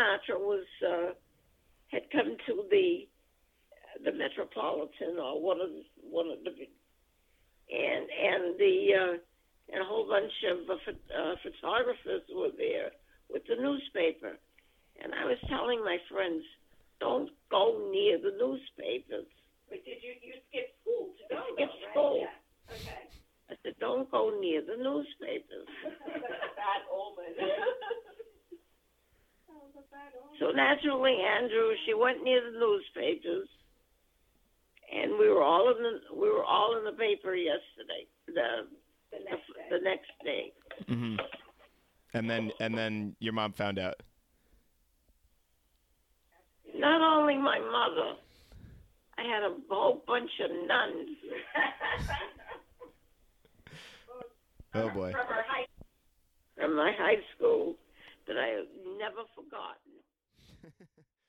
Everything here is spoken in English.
Sinatra was had come to the Metropolitan or one of the and a whole bunch of photographers were there with the newspaper. And I was telling my friends, don't go near the newspapers. But did you skip school to go? Skip right? school. Yeah. Okay. I said, don't go near the newspapers. Bad omen. So naturally, Andrew, she went near the newspapers, and we were all in the paper yesterday. The next day. Mm-hmm. And then your mom found out. Not only my mother, I had a whole bunch of nuns. Oh boy. From my high school that I have never forgotten.